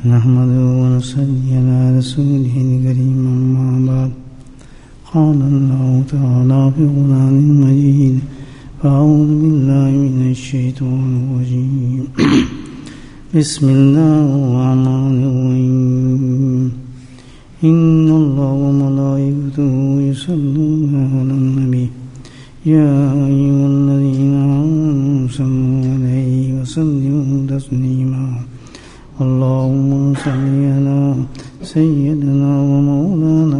نحمده ونصلي على رسوله الكريم أما بعد قال الله تعالى في القرآن المجيد فأعوذ بالله من الشيطان الرجيم بسم الله الرحمن الرحيم إن الله وملائكته يصلون على النبي يا أيها الذين آمنوا صلوا عليه وسلموا تسليما اللهم صل على سيدنا ومولانا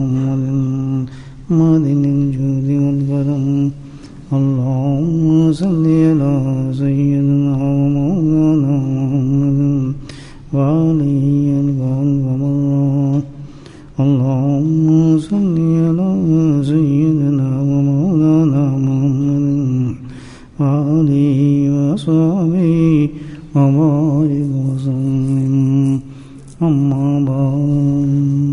محمد الجود والكرم اللهم صل على سيدنا ومولانا محمد وعليه ومرات اللهم صل على سيدنا ومولانا محمد وعليه وصحبه وبارك وسلم أما بعد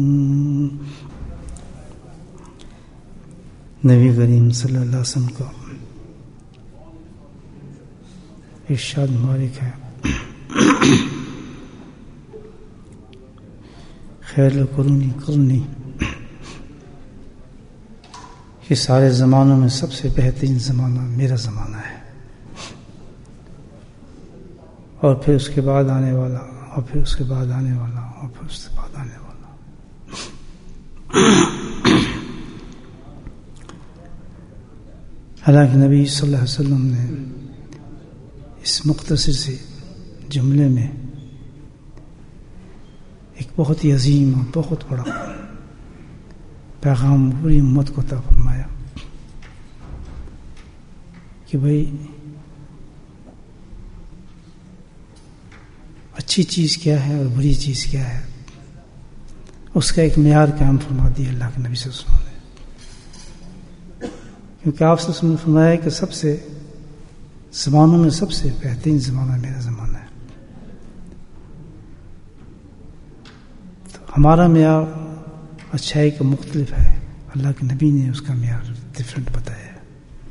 نبی کریم صلی اللہ علیہ وسلم کا ارشاد مبارک ہے خیر القرون قرنی کہ سارے زمانوں میں سب سے بہترین زمانہ میرا زمانہ ہے اور پھر اس کے بعد آنے والا اور پھر اس کے بعد آنے والا اور پھر اس کے بعد آنے والا حالانکہ نبی صلی اللہ علیہ وسلم نے اس مختصر سے جملے میں ایک بہت ہی عظیم اور بہت بڑا پیغام پوری امت کو عطا فرمایا کہ بھائی اچھی چیز کیا ہے اور بری چیز کیا ہے، اس کا ایک معیار قائم فرما دیا اللہ کے نبی صلی اللہ علیہ وسلم نے، کیونکہ آپ صلی اللہ علیہ وسلم نے فرمایا کہ سب سے زمانوں میں سب سے بہترین زمانہ میرا زمانہ ہے. تو ہمارا معیار اچھائی کا مختلف ہے، اللہ کے نبی نے اس کا معیار ڈفرینٹ بتایا ہے.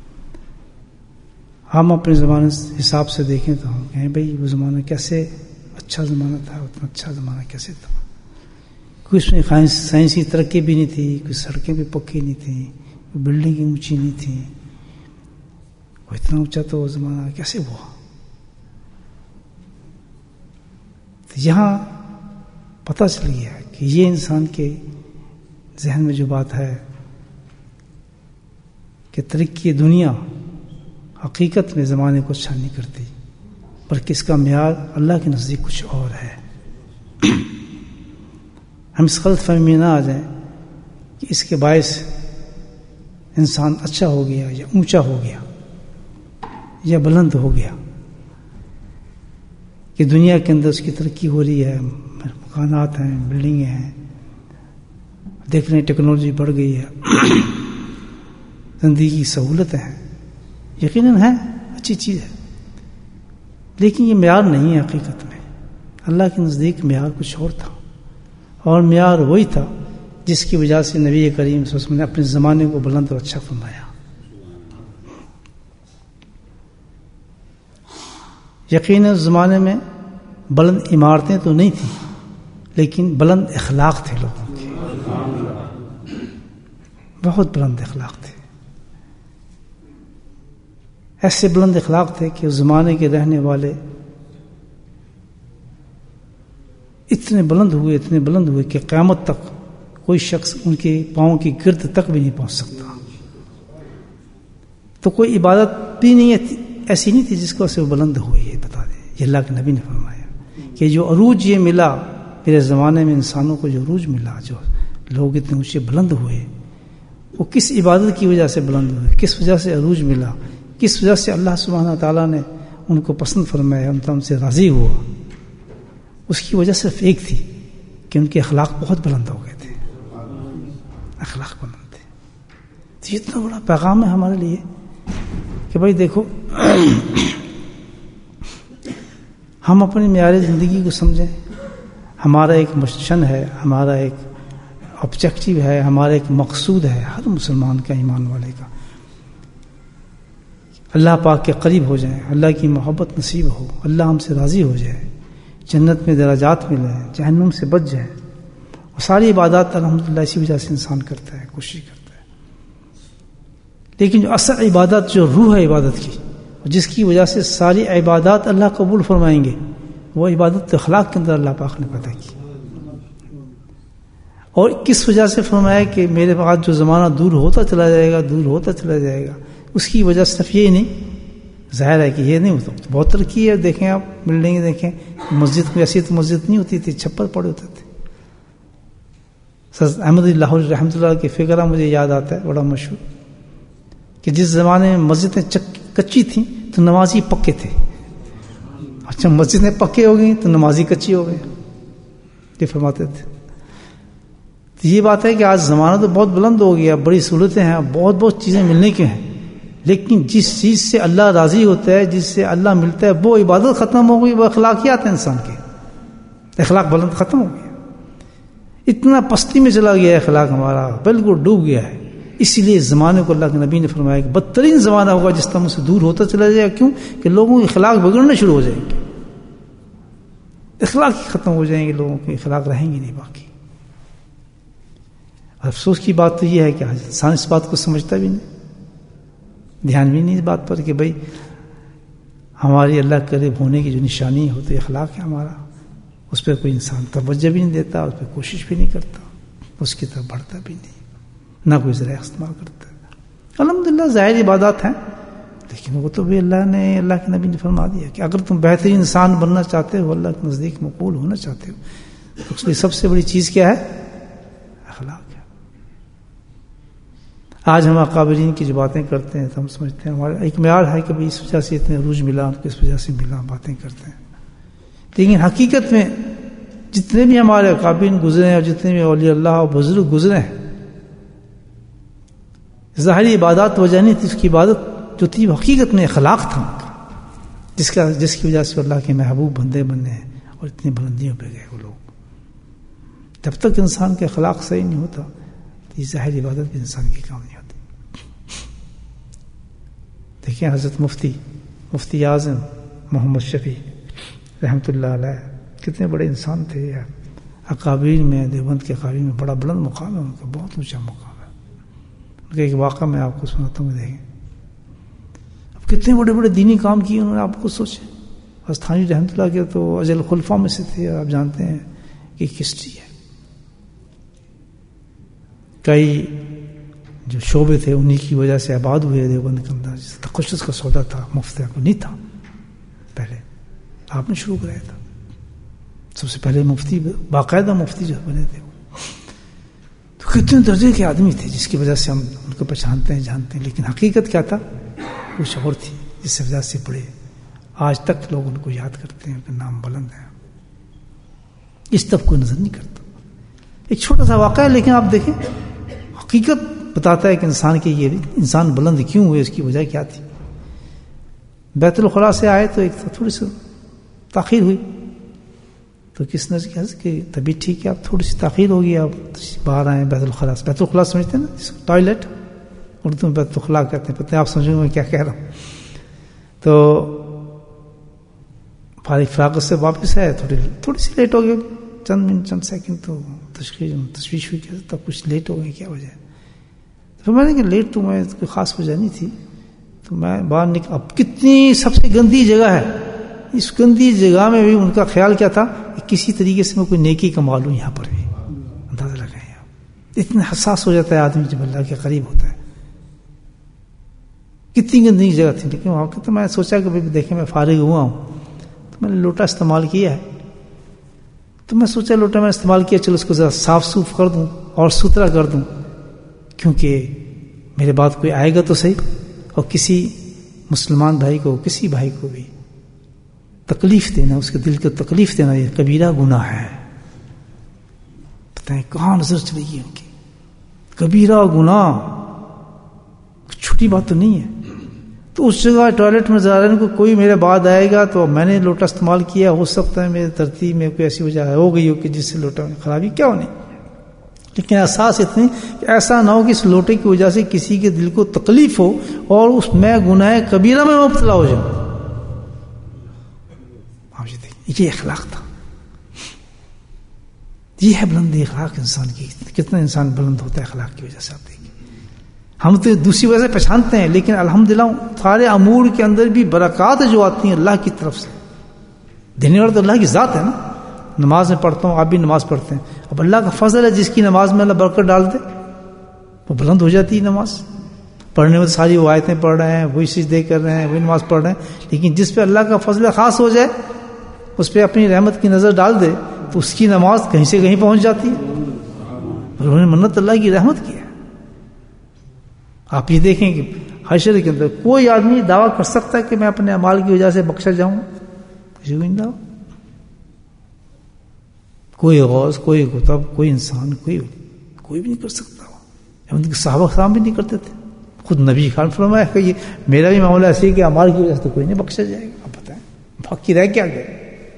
ہم اپنے زمانے حساب سے دیکھیں تو ہم کہیں بھائی وہ زمانہ کیسے اچھا زمانہ تھا، اتنا اچھا زمانہ کیسے تھا. کوئی اس میں سائنسی ترقی بھی نہیں تھی، کوئی سڑکیں بھی پکی نہیں تھیں، کوئی بلڈنگیں اونچی نہیں تھیں، وہ اتنا اونچا تو وہ زمانہ کیسے ہوا. تو یہاں پتہ چل گیا کہ یہ انسان کے ذہن میں جو بات ہے کہ ترقی دنیا حقیقت میں زمانے کو اچھا نہیں کرتی، بلکہ اس کا معیار اللہ کے نزدیک کچھ اور ہے. ہم اس غلط فہمی میں نہ آ جائیں کہ اس کے باعث انسان اچھا ہو گیا یا اونچا ہو گیا یا بلند ہو گیا، کہ دنیا کے اندر اس کی ترقی ہو رہی ہے، مکانات ہیں، بلڈنگیں ہیں، دیکھ رہے ہیں ٹیکنالوجی بڑھ گئی ہے، زندگی کی سہولتیں ہیں، یقیناً ہے اچھی چیز ہے، لیکن یہ معیار نہیں ہے. حقیقت میں اللہ کے نزدیک معیار کچھ اور تھا، اور معیار وہی تھا جس کی وجہ سے نبی کریم صلی اللہ علیہ وسلم نے اپنے زمانے کو بلند اور اچھا فرمایا. یقیناً اس زمانے میں بلند عمارتیں تو نہیں تھیں، لیکن بلند اخلاق تھے لوگوں کے، بہت بلند اخلاق تھے. ایسے بلند اخلاق تھے کہ اس زمانے کے رہنے والے اتنے بلند ہوئے کہ قیامت تک کوئی شخص ان کے پاؤں کی گرد تک بھی نہیں پہنچ سکتا. تو کوئی عبادت بھی نہیں ایسی نہیں تھی جس کو سے وہ بلند ہوئے. یہ بتا دیں، یہ اللہ کے نبی نے فرمایا کہ جو عروج یہ ملا میرے زمانے میں، انسانوں کو جو عروج ملا، جو لوگ اتنے اونچے بلند ہوئے، وہ کس عبادت کی وجہ سے بلند ہوئے، کس وجہ سے عروج ملا، کس وجہ سے اللہ سبحانہ تعالیٰ نے ان کو پسند فرمایا، ان سے راضی ہوا. اس کی وجہ صرف ایک تھی کہ ان کے اخلاق بہت بلند ہو گئے تھے، اخلاق بلند تھے. تو یہ اتنا بڑا پیغام ہے ہمارے لیے کہ بھائی دیکھو، ہم اپنی معیار زندگی کو سمجھیں. ہمارا ایک مشن ہے، ہمارا ایک آبجیکٹو ہے، ہمارا ایک مقصود ہے ہر مسلمان کا، ایمان والے کا، اللہ پاک کے قریب ہو جائیں، اللہ کی محبت نصیب ہو، اللہ ہم سے راضی ہو جائے. جنت میں درجات ملے ہیں، جہنم سے بچ جائیں. اور ساری عبادات الحمدللہ اسی وجہ سے انسان کرتا ہے، کوشش کرتا ہے. لیکن جو اصل عبادت، جو روح ہے عبادت کی، جس کی وجہ سے ساری عبادات اللہ قبول فرمائیں گے، وہ عبادت اخلاق کے اندر اللہ پاک نے پیدا کی. اور کس وجہ سے فرمایا کہ میرے بعد جو زمانہ دور ہوتا چلا جائے گا، دور ہوتا چلا جائے گا، اس کی وجہ صرف یہ نہیں، ظاہر ہے کہ یہ نہیں ہوتا. بہت ترقی ہے، دیکھیں آپ بلڈنگیں دیکھیں، مسجد میں ایسی تو مسجد نہیں ہوتی تھی، چھپر پڑے ہوتے تھے. سر احمد لاہور رحمۃ اللہ کی فقرہ مجھے یاد آتا ہے بڑا مشہور، کہ جس زمانے میں مسجدیں کچی تھیں تو نمازی پکے تھے. اچھا مسجدیں پکے ہو گئی تو نمازی کچی ہو گئے، یہ فرماتے تھے. تو یہ بات ہے کہ آج زمانہ تو بہت بلند ہو گیا، بڑی سہولتیں ہیں، بہت چیزیں ملنے کی ہیں، لیکن جس چیز سے اللہ راضی ہوتا ہے، جس سے اللہ ملتا ہے، وہ عبادت ختم ہو گئی، وہ اخلاقیات ہیں انسان کے، اخلاق بلند ختم ہو گیا. اتنا پستی میں چلا گیا ہے اخلاق ہمارا، بالکل ڈوب گیا ہے. اسی لیے اس زمانے کو اللہ کے نبی نے فرمایا کہ بدترین زمانہ ہوگا جس طرح سے دور ہوتا چلا جائے گا. کیوں کہ لوگوں کے اخلاق بگڑنے شروع ہو جائیں گے، اخلاق ہی ختم ہو جائیں گے، لوگوں کے اخلاق رہیں گے نہیں باقی. افسوس کی بات تو یہ ہے کہ آج انسان اس بات کو سمجھتا بھی نہیں، دھیان بھی نہیں اس بات پر کہ بھائی ہماری اللہ کے قریب ہونے کی جو نشانی ہوتی ہے اخلاق ہے ہمارا، اس پہ کوئی انسان توجہ بھی نہیں دیتا، اس پہ کوشش بھی نہیں کرتا، اس کی طرف بڑھتا بھی نہیں، نہ کوئی ذرائع استعمال کرتا ہے. الحمدللہ ظاہر عبادات ہیں، لیکن وہ تو بھی اللہ کے نبی نے فرما دیا کہ اگر تم بہترین انسان بننا چاہتے ہو، اللہ کے نزدیک مقبول ہونا چاہتے ہو، تو اس لیے سب سے بڑی چیز کیا ہے؟ اخلاق ہے. آج ہم اکابرین کی جو باتیں کرتے ہیں تو ہم سمجھتے ہیں ہمارا ایک معیار ہے کہ اس وجہ سے اتنے عروج ملا، کس وجہ سے ملا، باتیں کرتے ہیں. لیکن حقیقت میں جتنے بھی ہمارے اکابرین گزرے ہیں اور جتنے بھی اولیاء اللہ اور بزرگ گزرے ہیں، ظاہری عبادات وجہ نہیں تھی، اس کی عبادت جو تھی حقیقت میں اخلاق تھا ان کا، جس کی وجہ سے اللہ کے محبوب بندے بننے ہیں اور اتنی بلندیوں پہ گئے وہ لوگ. جب تک انسان کے اخلاق صحیح نہیں ہوتا تو یہ ظاہری عبادت بھی انسان کی کام نہیں ہوتی. دیکھیں حضرت مفتی اعظم محمد شفیع رحمۃ اللہ علیہ کتنے بڑے انسان تھے یار. اکابرین میں، دیوبند کے اکابرین میں بڑا بلند مقام ہے ان کا، بہت اونچا مقام ہے ان کا. ایک واقعہ میں آپ کو سناتا ہوں، دیکھیں اب کتنے بڑے بڑے دینی کام کیے انہوں نے، آپ کو سوچیں. استھانی رحمۃ اللہ کے تو اجل خلفاء میں سے تھے، آپ جانتے ہیں کہ ہسٹری ہے. کئی جو شعبے تھے انہی کی وجہ سے آباد ہوئے دیوبند کے اندر. جس تخصص کا سودا تھا مفتی کو نہیں تھا، پہلے آپ نے شروع کرایا تھا. سب سے پہلے مفتی، باقاعدہ مفتی جو بنے تھے، تو کتنے درجے کے آدمی تھے جس کی وجہ سے ہم ان کو پہچانتے ہیں، جانتے ہیں. لیکن حقیقت کیا تھا؟ کچھ اور تھی جس وجہ سے بڑے آج تک لوگ ان کو یاد کرتے ہیں، ان کا نام بلند ہے. اس طرف کوئی نظر نہیں کرتا. ایک چھوٹا سا واقعہ ہے لیکن آپ دیکھیں حقیقت بتاتا ہے کہ انسان کے یہ انسان بلند کیوں ہوئے، اس کی وجہ کیا تھی. بیت الخلاء سے آئے تو ایک تھوڑی سی تاخیر ہوئی، تو کس نے کہا کہ طبیعت ٹھیک ہے، آپ تھوڑی سی تاخیر ہوگی، آپ باہر آئے بیت الخلاء. بیت الخلاء سمجھتے ہیں نا، ٹوائلٹ اردو میں بیت الخلاء کہتے ہیں، پتہ ہے آپ سمجھیں میں کیا کہہ رہا ہوں. تو فارغ سے واپس آئے، تھوڑی سی لیٹ ہو گئی، چند سیکنڈ. تو تشویش ہوئی کہ تب کچھ لیٹ ہو گئی، کیا وجہ ہے؟ تو میں نے کہا لیٹ تو میں کوئی خاص وجہ نہیں تھی. تو میں باہر نکل، اب کتنی سب سے گندی جگہ ہے، اس گندی جگہ میں بھی ان کا خیال کیا تھا کہ کسی طریقے سے میں کوئی نیکی کما لوں یہاں پر بھی. اندازہ لگائیں آپ، اتنا حساس ہو جاتا ہے آدمی جب اللہ کے قریب ہوتا ہے. کتنی گندی جگہ تھی. لیکن وہاں تو میں سوچا کہ دیکھیں میں فارغ ہوا ہوں، تو میں نے لوٹا استعمال کیا ہے. تو میں سوچا لوٹا میں استعمال کیا، چلو اس کو ذرا صاف سوف کر دوں اور ستھرا کر دوں، کیونکہ میرے بعد کوئی آئے گا تو صحیح. اور کسی مسلمان بھائی کو، کسی بھائی کو بھی تکلیف دینا، اس کے دل کو تکلیف دینا، یہ کبیرہ گناہ ہے. پتہ ہے کہاں نظر چلی گئی ان کی. کبیرہ گناہ چھوٹی بات تو نہیں ہے. تو اس جگہ ٹوائلٹ میں جا رہے ہیں، کوئی میرے بعد آئے گا تو میں نے لوٹا استعمال کیا، ہو سکتا ہے میری ترتیب میں کوئی ایسی وجہ ہو گئی ہو کہ جس سے لوٹا میں خرابی کیا ہونی. لیکن احساس اتنی کہ ایسا نہ ہو کہ اس لوٹے کی وجہ سے کسی کے دل کو تکلیف ہو اور اس میں گناہ کبیرہ میں مبتلا ہو جاؤں. یہ اخلاق تھا. یہ ہے بلندی اخلاق انسان کی. کتنا انسان بلند ہوتا ہے اخلاق کی وجہ سے. آپ دیکھیں ہم تو دوسری وجہ سے پہچانتے ہیں، لیکن الحمدللہ سارے امور کے اندر بھی برکات جو آتی ہیں اللہ کی طرف سے. دینے والا تو اللہ کی ذات ہے نا. نماز میں پڑھتا ہوں، آپ بھی نماز پڑھتے ہیں. اب اللہ کا فضل ہے جس کی نماز میں اللہ برکت ڈال دے وہ بلند ہو جاتی ہے نماز. پڑھنے میں ساری وہ آیتیں پڑھ رہے ہیں، وہی سجدے کر رہے ہیں، وہی نماز پڑھ رہے ہیں، لیکن جس پہ اللہ کا فضل خاص ہو جائے، اس پہ اپنی رحمت کی نظر ڈال دے، تو اس کی نماز کہیں سے کہیں پہنچ جاتی ہے. انہوں نے منت اللہ کی رحمت کی ہے. آپ یہ دیکھیں کہ حشر کے اندر کوئی آدمی دعویٰ کر سکتا ہے کہ میں اپنے اعمال کی وجہ سے بخشا جاؤں؟ کسی کو نہیں دعویٰ. کوئی غوث، کوئی قطب، کوئی انسان، کوئی بھی نہیں کر سکتا. ان کے صحابہ کرام بھی نہیں کرتے تھے. خود نبی خان فرمایا کہ یہ میرا بھی معاملہ ایسے ہی کہ اعمال کی وجہ سے تو کوئی نہیں بخشا جائے گا. آپ بتائیں باقی رہ کیا گئے؟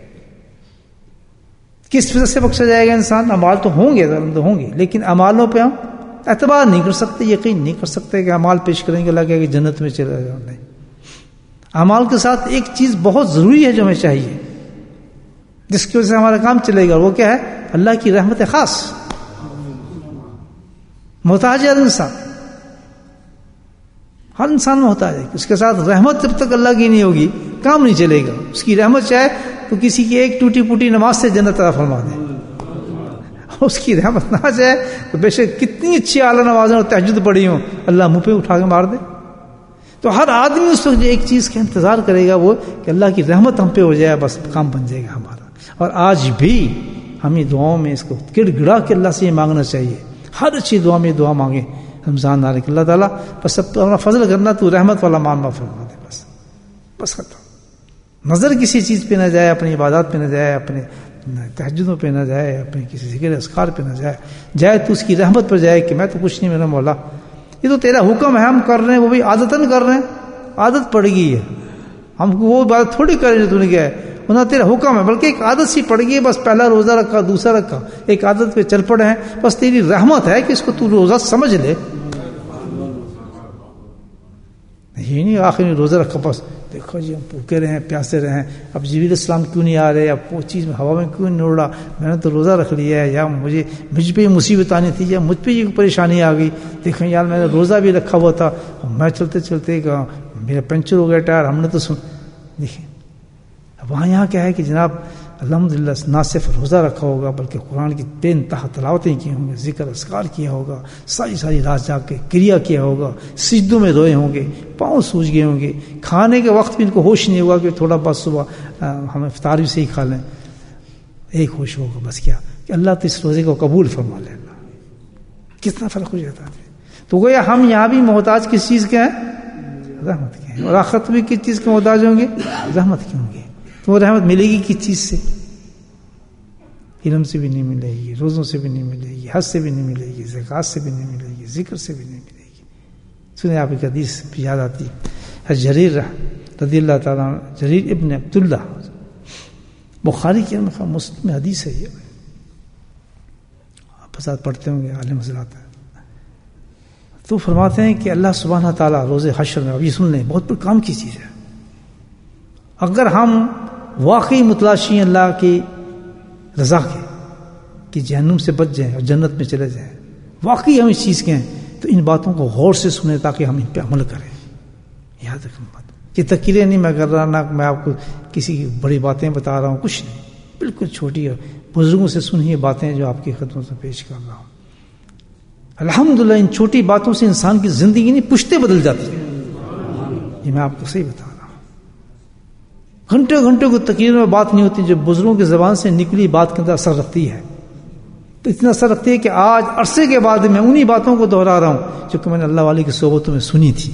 کس وجہ سے بخشا جائے گا انسان؟ اعمال تو ہوں گے، لیکن اعمالوں پہ ہم اعتبار نہیں کر سکتے، یقین نہیں کر سکتے کہ اعمال پیش کریں گے اللہ کہ جنت میں چلے جاؤ. نہیں، اعمال کے ساتھ ایک چیز بہت ضروری ہے جو ہمیں چاہیے، جس کی وجہ سے ہمارا کام چلے گا. وہ کیا ہے؟ اللہ کی رحمت خاص. محتاج ہے ہر انسان محتاج ہے. اس کے ساتھ رحمت جب تک اللہ کی نہیں ہوگی کام نہیں چلے گا. اس کی رحمت چاہے تو کسی کی ایک ٹوٹی پوٹی نماز سے جنت عطا فرما دے، اس کی رحمت نہ چاہے تو بے شک کتنی اچھی اعلیٰ نمازیں اور تہجد پڑھی ہوں، اللہ منہ پہ اٹھا کے مار دے. تو ہر آدمی اس وقت ایک چیز کا انتظار کرے گا، وہ کہ اللہ کی رحمت ہم پہ ہو جائے، بس کام بن جائے گا ہمارا. اور آج بھی ہمیں دعاؤں میں اس کو گڑ گڑا کے اللہ سے یہ مانگنا چاہیے. ہر اچھی دعا میں دعا مانگیں رمضان آ رہے کہ اللہ تعالیٰ بس اپنا فضل کرنا، تو رحمت والا معاملہ فرما دے. بس ختم. نظر کسی چیز پہ نہ جائے، اپنی عبادات پہ نہ جائے، اپنے تہجدوں پہ نہ جائے، اپنے کسی ذکر اذکار پہ نہ جائے تو اس کی رحمت پر جائے کہ میں تو کچھ نہیں، میرا مولا یہ تو تیرا حکم ہے، ہم کر رہے ہیں، وہ بھی عادتاً کر رہے ہیں، عادت پڑ گئی ہے. ہم کو وہ بات تھوڑی کر رہے تو نے کیا ہے، انہیں تیرا حکم ہے، بلکہ ایک عادت سی پڑ گئی ہے. بس پہلا روزہ رکھا، دوسرا رکھا، ایک عادت پہ چل پڑے ہیں. بس تیری رحمت ہے کہ اس کو تو روزہ سمجھ لے. یہ نہیں آخر میں روزہ رکھا بس دیکھو جی ہم بھوکے رہے ہیں، پیاسے رہے ہیں، اب جبریل السلام کیوں نہیں آ رہے، اب وہ چیز میں ہوا میں کیوں نہیں اڑ رہا، میں نے تو روزہ رکھ لیا ہے، یا مجھ پہ یہ مصیبت آنی تھی، یا مجھ پہ یہ پریشانی آ گئی. دیکھیں یار میں نے روزہ بھی رکھا ہوا تھا، میں چلتے چلتے میرا پنچر ہو گیا ٹائر، ہم نے تو دیکھیں. اب وہاں یہاں کیا ہے کہ جناب الحمدللہ نہ صرف روزہ رکھا ہوگا بلکہ قرآن کی بے انتہا تلاوتیں کی ہوں گے، ذکر اذکار کیا ہوگا، ساری رات جاگ کے کریا کیا ہوگا، سجدوں میں روئے ہوں گے، پاؤں سوج گئے ہوں گے، کھانے کے وقت بھی ان کو ہوش نہیں ہوگا کہ تھوڑا بس صبح ہم افطار بھی صحیح کھا لیں. ایک ہوش ہوگا بس کیا کہ اللہ تو اس روزے کو قبول فرما لے. اللہ کتنا فرق ہو جاتا ہے. تو گویا ہم یہاں بھی محتاج کس چیز کے ہیں؟ رحمت کے ہیں. اور آخرت بھی کس چیز کے محتاج ہوں گے؟ رحمت کے ہوں گے. تو وہ رحمت ملے گی کس چیز سے؟ علم سے بھی نہیں ملے گی، روزوں سے بھی نہیں ملے گی، حج سے بھی نہیں ملے گی، زکات سے بھی نہیں ملے گی، ذکر سے بھی نہیں ملے گی. سنیں آپ ایک حدیث بھی یاد آتی ہے، جریر رضی اللہ تعالیٰ عنہ، جریر ابن عبداللہ، بخاری کی مسلم میں حدیث ہے. یہ آپ ساتھ پڑھتے ہوں گے، عالم حضرات ہیں. تو فرماتے ہیں کہ اللہ سبحانہ تعالیٰ روز حشر میں، اب یہ سن لیں بہت بڑے کام کی چیز ہے، اگر ہم واقعی متلاشی ہیں اللہ کی رضا کے کہ جہنم سے بچ جائیں اور جنت میں چلے جائیں، واقعی ہم اس چیز کے ہیں، تو ان باتوں کو غور سے سنیں تاکہ ہم ان پہ عمل کریں. یاد رکھیں بات، یہ تقریریں نہیں میں کر رہا، نہ میں آپ کو کسی کی بڑی باتیں بتا رہا ہوں، کچھ نہیں، بالکل چھوٹی ہے. بزرگوں سے سنی باتیں جو آپ کی خدمت میں پیش کر رہا ہوں. الحمدللہ ان چھوٹی باتوں سے انسان کی زندگی نہیں پشتے بدل جاتی ہیں. یہ میں آپ کو صحیح بتا رہا ہوں. گھنٹے کو تقریر میں بات نہیں ہوتی جو بزرگوں کی زبان سے نکلی بات کے اندر اثر رکھتی ہے. تو اتنا اثر رکھتی ہے کہ آج عرصے کے بعد میں انہی باتوں کو دہرا رہا ہوں جو کہ میں نے اللہ والے کی صحبتوں میں سنی تھی.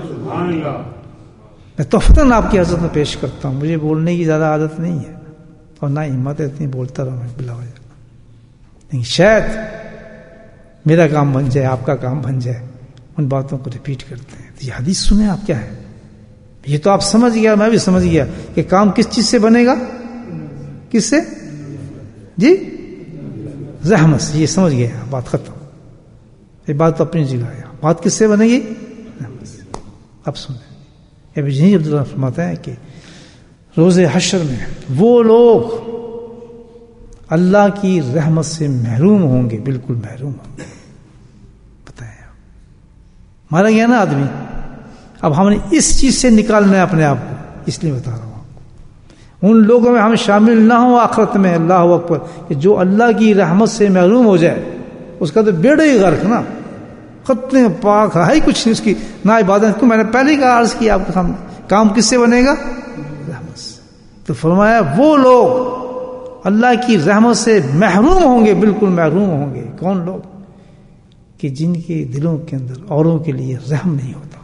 میں تحفتاً آپ کی حضرت میں پیش کرتا ہوں. مجھے بولنے کی زیادہ عادت نہیں ہے اور نہ ہمت ہے اتنی بولتا رہا میں بلا وجہ. لیکن شاید میرا کام بن جائے، آپ کا کام بن جائے، ان باتوں کو ریپیٹ کرتے ہیں. تو یہ حدیث سنیں آپ، کیا ہے یہ تو آپ سمجھ گیا، میں بھی سمجھ گیا کہ کام کس چیز سے بنے گا، کس سے؟ جی رحمت سے. یہ سمجھ گیا، بات ختم. یہ بات تو اپنی جگہ ہے. بات کس سے بنے گی؟ رحمت سے. اب سنیں، ابن جریر عبداللہ فرماتا ہے کہ روز حشر میں وہ لوگ اللہ کی رحمت سے محروم ہوں گے، بالکل محروم ہوں گے. بتائیں آپ، مارا گیا نا آدمی، اب ہم نے اس چیز سے نکالنا ہے اپنے آپ کو، اس لیے بتا رہا ہوں آپ کو. ان لوگوں میں ہم شامل نہ ہوں آخرت میں، اللہ اکبر، کہ جو اللہ کی رحمت سے محروم ہو جائے، اس کا تو بیڑا ہی غرق نا، خطنے پاک ہے ہی کچھ نہیں اس کی، نہ عبادت کو. میں نے پہلے ہی عرض کیا آپ کو، کام کس سے بنے گا؟ رحمت سے. تو فرمایا وہ لوگ اللہ کی رحمت سے محروم ہوں گے، بالکل محروم ہوں گے. کون لوگ؟ کہ جن کے دلوں کے اندر اوروں کے لیے رحم نہیں ہوتا،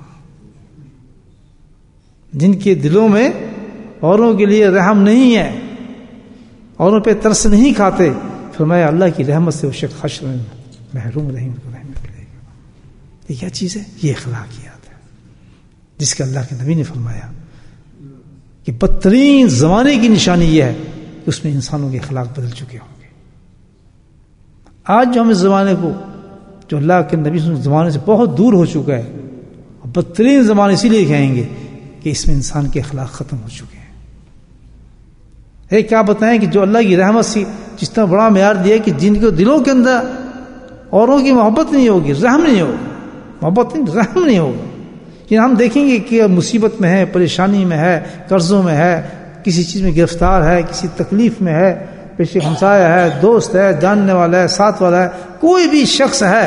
جن کے دلوں میں اوروں کے لیے رحم نہیں ہے، اوروں پہ ترس نہیں کھاتے. فرمایا اللہ کی رحمت سے وہ شخص حشر میں محروم رہیں گے. یہ کیا چیز ہے؟ یہ اخلاقیات ہے جس کا اللہ کے نبی نے فرمایا کہ بدترین زمانے کی نشانی یہ ہے کہ اس میں انسانوں کے اخلاق بدل چکے ہوں گے. آج جو ہم اس زمانے کو، جو اللہ کے نبی زمانے سے بہت دور ہو چکا ہے، بدترین زمانے اسی لیے کہیں گے کہ اس میں انسان کے اخلاق ختم ہو چکے ہیں. ایک کیا بتائیں کہ جو اللہ کی رحمت سے جس طرح بڑا معیار دیا کہ جن کے دلوں کے اندر اوروں کی محبت نہیں ہوگی، رحم نہیں ہوگا، محبت نہیں، رحم نہیں ہوگا. کہ ہم دیکھیں گے کہ مصیبت میں ہے، پریشانی میں ہے، قرضوں میں ہے، کسی چیز میں گرفتار ہے، کسی تکلیف میں ہے، پیشے ہمسایہ ہے، دوست ہے، جاننے والا ہے، ساتھ والا ہے، کوئی بھی شخص ہے،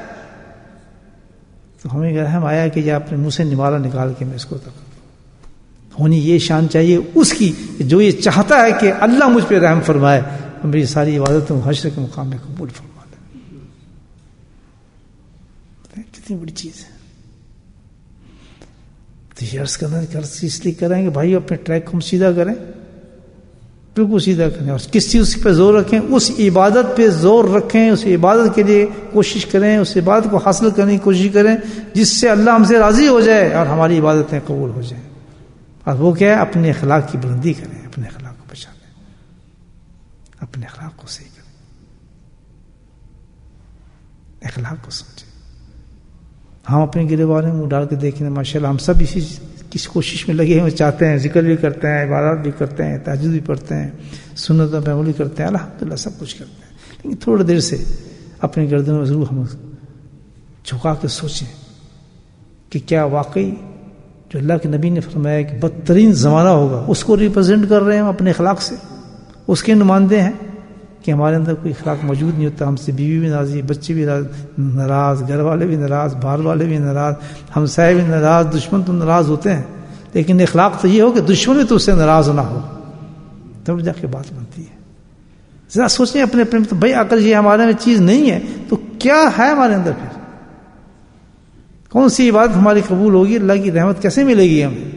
تو ہمیں رحم آیا کہ یہ اپنے منہ سے نوالا نکال کے میں اس کو ہونی یہ شان چاہیے اس کی، جو یہ چاہتا ہے کہ اللہ مجھ پہ رحم فرمائے، میری ساری عبادتوں حشر کے مقام میں قبول فرمائے. کتنی بڑی چیز ہے. تو یہ عرض کرنا اس لیے کریں کہ بھائی اپنے ٹریک کو ہم سیدھا کریں، بالکل سیدھا کریں، اور کس چیز پہ زور رکھیں؟ اس عبادت پہ زور رکھیں، اس عبادت کے لیے کوشش کریں، اس عبادت کو حاصل کرنے کی کوشش کریں جس سے اللہ ہم سے راضی ہو جائے اور hماری عبادتیں قبول ہو جائیں. اور وہ کیا ہے؟ اپنے اخلاق کی بلندی کریں، اپنے اخلاق کو بچانے، اپنے اخلاق کو صحیح کریں، اخلاق کو سمجھیں. ہم اپنے گریبان میں منہ ڈال کے دیکھیں، ماشاءاللہ ہم سب اسی کس کوشش میں لگے ہوئے، چاہتے ہیں ذکر بھی کرتے ہیں، عبادات بھی کرتے ہیں، تہجد بھی پڑھتے ہیں، سنت و عمل بھی کرتے ہیں، الحمدللہ سب کچھ کرتے ہیں. لیکن تھوڑی دیر سے اپنی گردنوں میں ضرور ہم جھکا کے سوچیں کہ کیا واقعی جو اللہ کے نبی نے فرمایا کہ بدترین زمانہ ہوگا اس کو ریپرزینٹ کر رہے ہیں ہم اپنے اخلاق سے، اس کے نمائندے ہیں کہ ہمارے اندر کوئی اخلاق موجود نہیں ہوتا. ہم سے بیوی بھی ناراضی، بچے بھی ناراض، گھر والے بھی ناراض، باہر والے بھی ناراض، ہمسائے بھی ناراض، دشمن تو ناراض ہوتے ہیں، لیکن اخلاق تو یہ ہو کہ دشمن بھی تو اس سے ناراض نہ ہو، تب جا کے بات بنتی ہے. ذرا سوچیں اپنے اپنے تو بھائی اگر یہ ہمارے میں چیز نہیں ہے تو کیا ہے ہمارے اندر؟ پھر کون سی عبادت ہماری قبول ہوگی؟ اللہ کی رحمت کیسے ملے گی ہمیں؟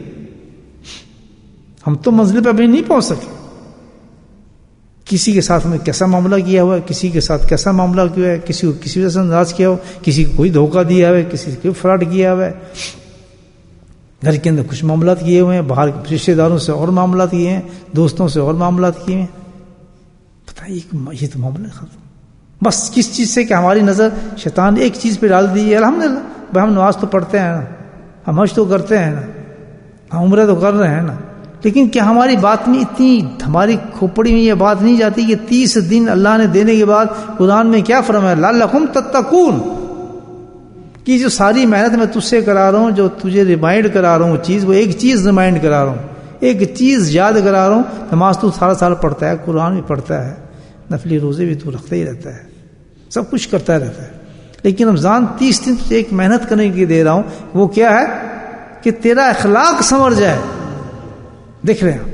ہم تو منزل پہ ابھی نہیں پہنچ سکے. کسی کے ساتھ ہمیں کیسا معاملہ کیا ہوا ہے، کسی کے ساتھ کیسا معاملہ کیا ہے، کسی کو کسی وجہ سے ناراض کیا ہو، کسی کو کوئی دھوکہ دیا ہوا ہے، کسی کو کوئی فراڈ کیا ہوا ہے، گھر کے اندر کچھ معاملات کیے ہوئے ہیں، باہر رشتے داروں سے اور معاملات کیے ہیں، دوستوں سے اور معاملات کیے ہیں. بتائیے یہ تو معاملہ ختم. بس کس چیز سے کہ ہماری نظر شیطان ایک چیز پہ ڈال دی ہے. الحمدللہ بھائی ہم نماز تو پڑھتے ہیں نا، ہم حج تو کرتے ہیں نا، ہم عمرہ تو کر رہے ہیں نا، لیکن کیا ہماری بات میں اتنی، ہماری کھوپڑی میں یہ بات نہیں جاتی کہ 30 دن اللہ نے دینے کے بعد قرآن میں کیا فرمایا؟ لعلکم تتقون، کہ جو ساری محنت میں تجھ سے کرا رہا ہوں، جو تجھے ریمائنڈ کرا رہا ہوں چیز، وہ ایک چیز ریمائنڈ کرا رہا ہوں، ایک چیز یاد کرا رہا ہوں. نماز تو سارا سال پڑھتا ہے، قرآن بھی پڑھتا ہے، نفلی روزے بھی تو رکھتا ہی رہتا ہے، سب کچھ کرتا رہتا ہے، لیکن رمضان 30 دن تجھے ایک محنت کرنے کے دے رہا ہوں. وہ کیا ہے؟ کہ تیرا اخلاق سنور جائے. دیکھ رہے ہیں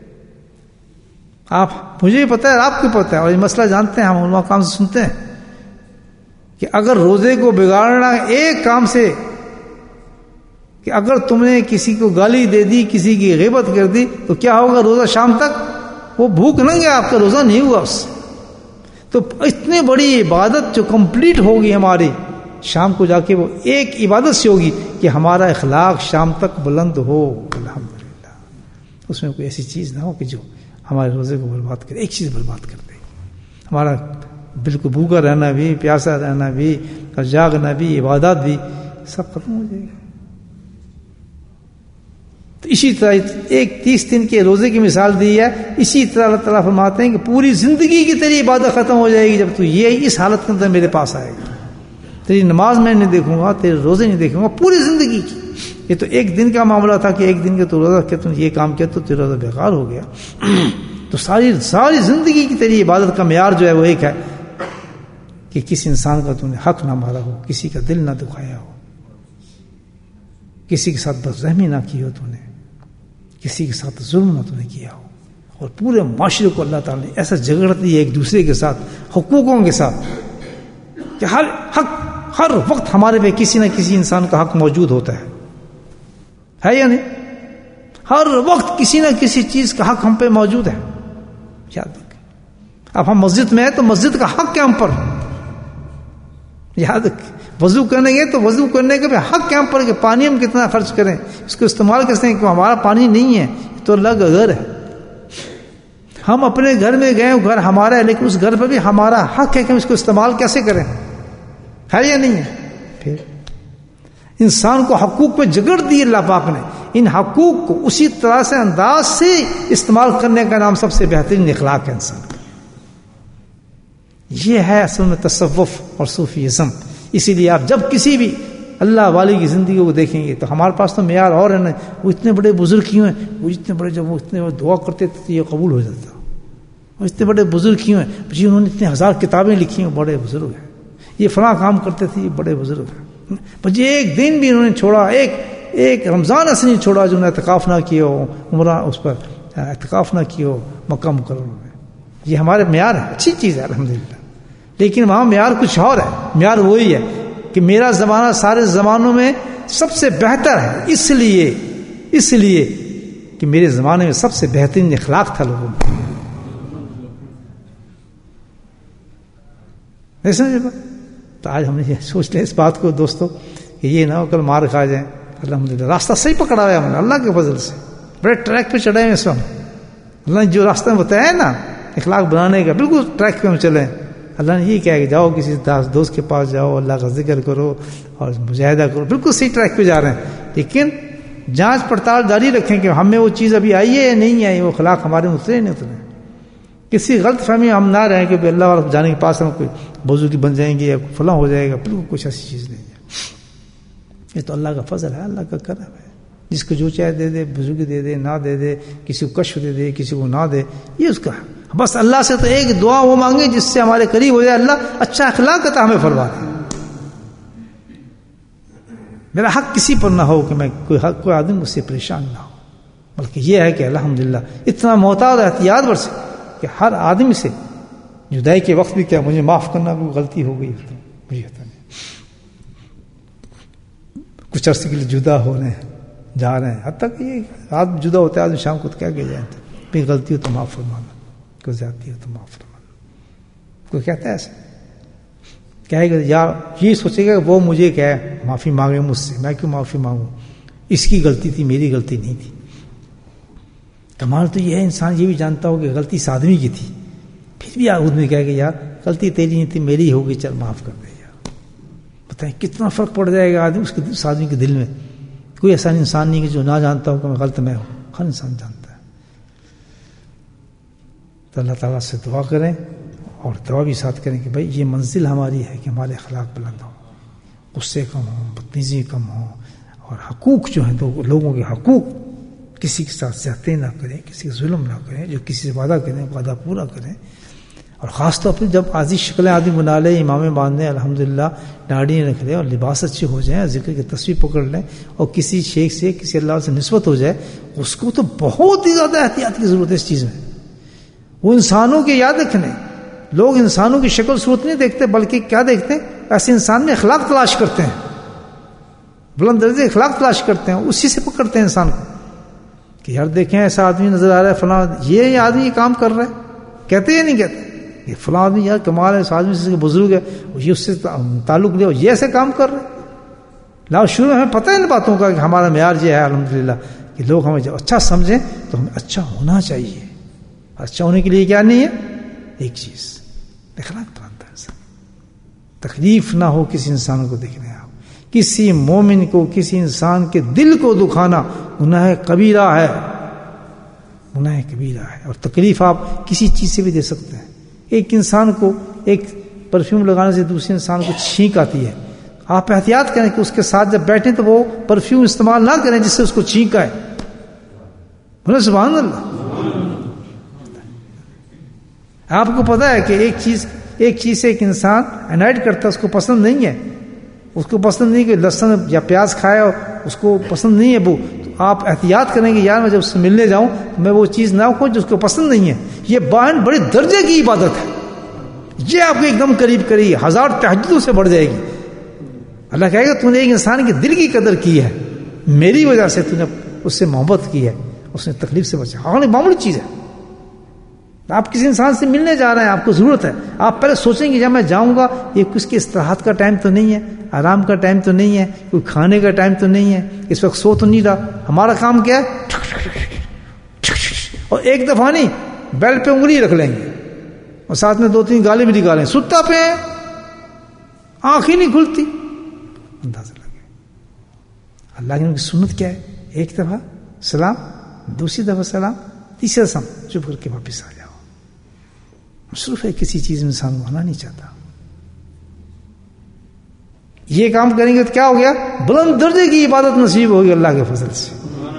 آپ، مجھے بھی پتا ہے، آپ کو پتا ہے، اور یہ مسئلہ جانتے ہیں، ہم علماء کام سے سنتے ہیں کہ اگر روزے کو بگاڑنا ایک کام سے، کہ اگر تم نے کسی کو گالی دے دی، کسی کی غیبت کر دی، تو کیا ہوگا؟ روزہ شام تک وہ بھوک نہ گیا، آپ کا روزہ نہیں ہوا اس سے. تو اتنی بڑی عبادت جو کمپلیٹ ہوگی ہماری، شام کو جا کے وہ ایک عبادت سے ہوگی کہ ہمارا اخلاق شام تک بلند ہو. الحمدللہ اس میں کوئی ایسی چیز نہ ہو کہ جو ہمارے روزے کو برباد کرے. ایک چیز برباد کر دے، ہمارا بالکل بھوکا رہنا بھی، پیاسا رہنا بھی، اور جاگنا بھی، عبادات بھی سب ختم ہو جائے گا. تو اسی طرح ایک 30 دن کے روزے کی مثال دی ہے، اسی طرح اللہ تعالیٰ فرماتے ہیں کہ پوری زندگی کی تیری عبادت ختم ہو جائے گی جب تو یہ اس حالت کے اندر میرے پاس آئے گا. تیری نماز میں نہیں دیکھوں گا، تیرے روزے نہیں دیکھوں گا، پوری زندگی کی. یہ تو ایک دن کا معاملہ تھا کہ ایک دن کا تو روزہ کہ تم یہ کام کیا تو تیرا روزہ بیکار ہو گیا. تو ساری زندگی کی تیری عبادت کا معیار جو ہے وہ ایک ہے کہ کسی انسان کا تم نے حق نہ مارا ہو، کسی کا دل نہ دکھایا ہو، کسی کے ساتھ بدرحمی نہ کی ہو، تو نے کسی کے ساتھ ظلم نہ تو نے کیا ہو. اور پورے معاشرے کو اللہ تعالیٰ نے ایسا جگڑ دی ہے ایک دوسرے کے ساتھ، حقوقوں کے ساتھ، کہ ہر وقت ہمارے پہ کسی نہ کسی انسان کا حق موجود ہوتا ہے یا نہیں؟ ہر وقت کسی نہ کسی چیز کا حق ہم پہ موجود ہے. یاد رکھیں. اب ہم مسجد میں ہیں تو مسجد کا حق کیا ہم پر؟ یاد رکھیں. وضو کرنے گئے تو وضو کرنے کا بھی حق کیا ہم پر کہ پانی ہم کتنا خرچ کریں، اس کو استعمال کیسے ہیں، کہ ہمارا پانی نہیں ہے تو اللہ کا گھر ہے. ہم اپنے گھر میں گئے، گھر ہمارا ہے، لیکن اس گھر پہ بھی ہمارا حق ہے کہ ہم اس کو استعمال کیسے کریں، ہے یا نہیں ہے؟ پھر انسان کو حقوق پہ جگڑ دی اللہ پاک نے. ان حقوق کو اسی طرح سے انداز سے استعمال کرنے کا نام سب سے بہترین اخلاق ہے انسان کا. یہ ہے اصل میں تصوف اور صوفیزم. اسی لیے آپ جب کسی بھی اللہ والی کی زندگی کو دیکھیں گے تو ہمارے پاس تو معیار اور ہے نا. وہ اتنے بڑے بزرگ کیوں ہیں، وہ اتنے بڑے، جب وہ اتنے دعا کرتے تھے تو یہ قبول ہو جاتا. وہ اتنے بڑے بزرگ کیوں ہیں جی، انہوں نے اتنے 1000 کتابیں لکھی ہیں، بڑے بزرگ ہیں. یہ فلاں کام کرتے تھے، یہ بڑے بزرگ ہیں. مجھے ایک دن بھی انہوں نے چھوڑا، ایک رمضان ایسے نہیں چھوڑا جو انہوں نے اعتکاف نہ کیا ہو، عمرہ اس پر اعتکاف نہ کیا ہو مکہ مکرمہ میں. یہ ہمارے معیار ہے، اچھی چیز ہے الحمدللہ. لیکن وہاں معیار کچھ اور ہے. معیار وہی ہے کہ میرا زمانہ سارے زمانوں میں سب سے بہتر ہے، اس لیے کہ میرے زمانے میں سب سے بہترین اخلاق تھا لوگوں میں. نہیں سمجھے بات؟ تو آج ہم نے یہ سوچ لیں اس بات کو دوستوں کہ یہ نہ ہو کل مار کھا جائیں. الحمدللہ راستہ صحیح پکڑا ہے ہم نے اللہ کے فضل سے. بڑے ٹریک پہ چڑھے ہیں اس وقت. اللہ نے جو راستہ بتایا ہے نا اخلاق بنانے کا، بالکل ٹریک پہ ہم چلیں. اللہ نے یہ کہا کہ جاؤ کسی دوست کے پاس جاؤ، اللہ کا ذکر کرو اور مجاہدہ کرو. بالکل صحیح ٹریک پہ جا رہے ہیں، لیکن جانچ پڑتال جاری رکھیں کہ ہمیں وہ چیز ابھی آئی ہے یا نہیں آئی، وہ اخلاق ہمارے میں اترے نہیں اترے. کسی غلط فہمی ہم نہ رہیں کہ اللہ والا جانے کے پاس ہم کوئی بزرگی بن جائیں گے یا فلاں ہو جائے گا. بالکل کچھ ایسی چیز نہیں ہے. یہ تو اللہ کا فضل ہے، اللہ کا کرم ہے. جس کو جو چاہے دے دے، بزرگی دے دے، نہ دے دے، کسی کو کشف دے دے، کسی کو نہ دے، یہ اس کا ہے. بس اللہ سے تو ایک دعا وہ مانگے جس سے ہمارے قریب ہو جائے، اللہ اچھا اخلاق عطا ہمیں فرما دے. میرا حق کسی پر نہ ہو کہ میں کوئی آدمی مجھ سے پریشان نہ ہو، بلکہ یہ ہے کہ الحمدللہ اتنا محتاط احتیاط برسے کہ ہر آدمی سے جدائی کے وقت بھی کیا مجھے معاف کرنا، کوئی غلطی ہو گئی تو مجھے پتہ نہیں. کچھ عرصے کے لیے جدا ہو رہے ہیں، جا رہے ہیں، حتیٰ کہ یہ آدمی جدا ہوتا ہے، آدمی شام کو کیا کہ جائیں کوئی غلطی ہو تو معاف فرمانا، کوئی زیادتی ہو تو معاف فرمانا. کوئی کہتا ہے ایسے کہے گا یا یہ سوچے گا کہ وہ مجھے کیا ہے معافی مانگے مجھ سے، میں کیوں معافی مانگوں، اس کی غلطی تھی میری غلطی نہیں تھی. کمال تو یہ ہے انسان یہ بھی جانتا ہو کہ غلطی اس آدمی کی تھی، پھر بھی آدمی کہے کہ یار غلطی تیری نہیں تھی میری ہو گئی، چل معاف کر دے یار. بتائیں کتنا فرق پڑ جائے گا آدمی اس آدمی کے دل میں. کوئی ایسا انسان نہیں کہ جو نہ جانتا ہو کہ میں غلط میں ہوں، ہر انسان جانتا ہے. تو اللہ تعالیٰ سے دعا کریں اور دعا بھی ساتھ کریں کہ بھائی یہ منزل ہماری ہے کہ ہمارے اخلاق بلند ہوں، غصے کم ہوں، بدتمیزی کم ہوں، اور حقوق جو ہیں تو لوگوں کے حقوق، کسی کے ساتھ زیادتی نہ کریں، کسی کا ظلم نہ کریں، جو کسی سے وعدہ کریں وعدہ پورا کریں. اور خاص طور پر جب عادی شکلیں آدمی بنا لیں، امامیں باندھیں، الحمدللہ داڑھی رکھ لیں اور لباس اچھے ہو جائیں، ذکر کی تصویر پکڑ لیں اور کسی شیخ سے کسی اللہ سے نسبت ہو جائے، اس کو تو بہت ہی زیادہ احتیاط کی ضرورت ہے اس چیز میں. وہ انسانوں کے یاد رکھنے، لوگ انسانوں کی شکل صورت نہیں دیکھتے بلکہ کیا دیکھتے ہیں، ایسے انسان میں اخلاق تلاش کرتے ہیں، بلند درجے اخلاق تلاش کرتے ہیں، اسی سے پکڑتے ہیں انسان کو کہ یار دیکھیں ایسا آدمی نظر آ رہا ہے فلاں، یہ آدمی یہ کام کر رہا ہے، کہتے یا نہیں کہتے یہ فلاں آدمی یار کمال ہے، اس آدمی سے بزرگ ہے، یہ اس سے تعلق لے، یہ ایسے کام کر رہے ہیں. لاؤ شروع میں ہمیں پتہ ہے ان باتوں کا کہ ہمارا معیار یہ ہے الحمدللہ کہ لوگ ہمیں جب اچھا سمجھیں تو ہمیں اچھا ہونا چاہیے. اچھا ہونے کے لیے کیا نہیں ہے، ایک چیز اخلاق بنتا ہے. تکلیف نہ ہو کسی انسان کو دیکھنے آپ کسی مومن کو، کسی انسان کے دل کو دکھانا گناہ کبیرہ ہے، گناہ کبیرہ ہے. اور تکلیف آپ کسی چیز سے بھی دے سکتے ہیں. ایک انسان کو ایک پرفیوم لگانے سے دوسرے انسان کو چھینک آتی ہے، آپ احتیاط کریں کہ اس کے ساتھ جب بیٹھیں تو وہ پرفیوم استعمال نہ کریں جس سے اس کو چھینک آئے. بولے سبحان اللہ. آپ کو پتا ہے کہ ایک چیز سے ایک انسان انائٹ کرتا ہے، اس کو پسند نہیں ہے، اس کو پسند نہیں کہ لہسن یا پیاز کھائے اور اس کو پسند نہیں ہے وہ، تو آپ احتیاط کریں کہ یار میں جب اس سے ملنے جاؤں تو میں وہ چیز نہ کھاؤں جو اس کو پسند نہیں ہے. یہ بڑے درجے کی عبادت ہے، یہ آپ کو ایک دم قریب کری، 1000 تہجدوں سے بڑھ جائے گی. اللہ کہے گا تو نے ایک انسان کے دل کی قدر کی ہے، میری وجہ سے تو نے اس سے محبت کی ہے، اس نے تکلیف سے بچا. ہاں معمولی چیز ہے. آپ کسی انسان سے ملنے جا رہے ہیں، آپ کو ضرورت ہے، آپ پہلے سوچیں گے جب میں جاؤں گا یہ کس کی استراحت کا ٹائم تو نہیں ہے، آرام کا ٹائم تو نہیں ہے، کوئی کھانے کا ٹائم تو نہیں ہے، اس وقت سو تو نہیں رہا. ہمارا کام کیا ہے؟ اور ایک دفعہ نہیں، بیل پہ انگلی رکھ لیں گے اور ساتھ میں 2-3 گالی بھی نکالیں. ستا پہ آنکھ ہی نہیں کھلتی. اندازہ لگے اللہ کی سنت کیا ہے؟ ایک دفعہ سلام، دوسری دفعہ سلام، تیسرا سلام، چپ کر کے واپس آ جاؤ. مصروف ہے کسی چیز میں انسان کو آنا نہیں چاہتا. یہ کام کریں گے تو کیا ہو گیا؟ بلند درجے کی عبادت نصیب ہوگی اللہ کے فضل سے.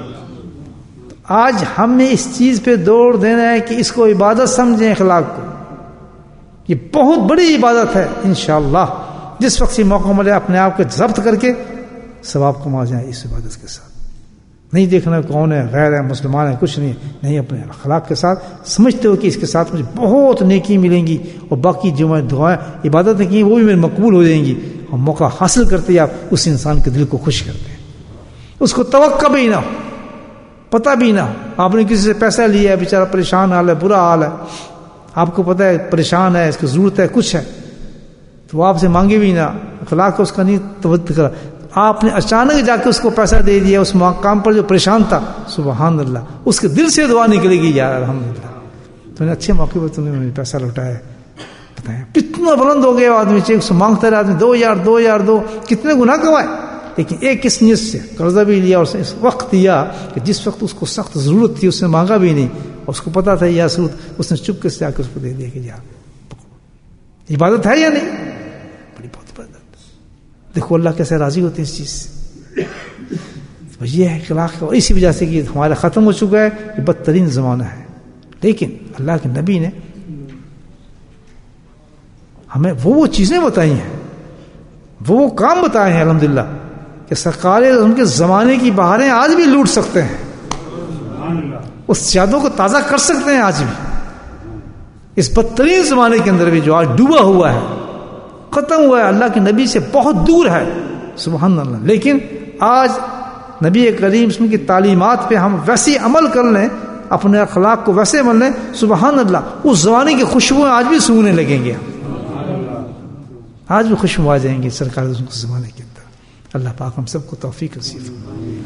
آج ہمیں اس چیز پہ دور دینا ہے کہ اس کو عبادت سمجھیں. اخلاق کو یہ بہت بڑی عبادت ہے. انشاءاللہ جس وقت سے موقع ملے اپنے آپ کو ضبط کر کے ثواب کما جائیں اس عبادت کے ساتھ. نہیں دیکھنا کون ہے، غیر ہے، مسلمان ہے، کچھ نہیں، اپنے اخلاق کے ساتھ سمجھتے ہو کہ اس کے ساتھ مجھے بہت نیکی ملیں گی اور باقی جو میں دعائیں عبادتیں کی وہ بھی میرے مقبول ہو جائیں گی. اور موقع حاصل کرتے ہی آپ اس انسان کے دل کو خوش کرتے ہیں. اس کو توقع بھی نہ ہو، پتہ بھی نہ ہو. آپ نے کسی سے پیسہ لیا ہے، بیچارہ پریشان حال ہے، برا حال ہے، آپ کو پتہ ہے پریشان ہے، اس کی ضرورت ہے، کچھ ہے، تو وہ آپ سے مانگے بھی نہ، اخلاق اس کا نہیں توجہ کرا. آپ نے اچانک جا کے اس کو پیسہ دے دیا اس مقام پر جو پریشان تھا. سبحان اللہ، اس کے دل سے دعا نکلے گی یار الحمدللہ تو نے اچھے موقع پر تم نے مجھے پیسہ لوٹایا. بتائیں کتنا بلند ہو گیا آدمی، چیک سے مانگتا رہا آدمی 2000 دو، کتنے گناہ کمائے. لیکن ایک اس نیت سے قرضہ بھی لیا اور اس وقت دیا کہ جس وقت اس کو سخت ضرورت تھی اس نے مانگا بھی نہیں اور اس کو پتا تھا یا ضرورت، اس نے چپ کے سے آ کے اس کو دے دیا کہ جا. عبادت ہے یا نہیں؟ بڑی بہت عبادت. دیکھو اللہ کیسے راضی ہوتے ہیں اس چیز سے. یہ ہے اخلاق، اور اسی وجہ سے کہ ہمارا ختم ہو چکا ہے، یہ بدترین زمانہ ہے. لیکن اللہ کے نبی نے ہمیں وہ چیزیں بتائی ہیں، وہ کام بتائے ہیں الحمدللہ کہ سرکار ان کے زمانے کی بہاریں آج بھی لوٹ سکتے ہیں، اس یادوں کو تازہ کر سکتے ہیں آج بھی. اس بدترین زمانے کے اندر بھی جو آج ڈوبا ہوا ہے، ختم ہوا ہے، اللہ کے نبی سے بہت دور ہے. سبحان اللہ. لیکن آج نبی کریم اسم کی تعلیمات پہ ہم ویسے عمل کر لیں، اپنے اخلاق کو ویسے عمل لیں، سبحان اللہ اس زمانے کی خوشبوئیں آج بھی سونگنے لگیں گے، آج بھی خوشبو آ جائیں گے سرکار اس زمانے کے اندر. اللہ پاک ہم سب کو توفیق نصیب فرمائے.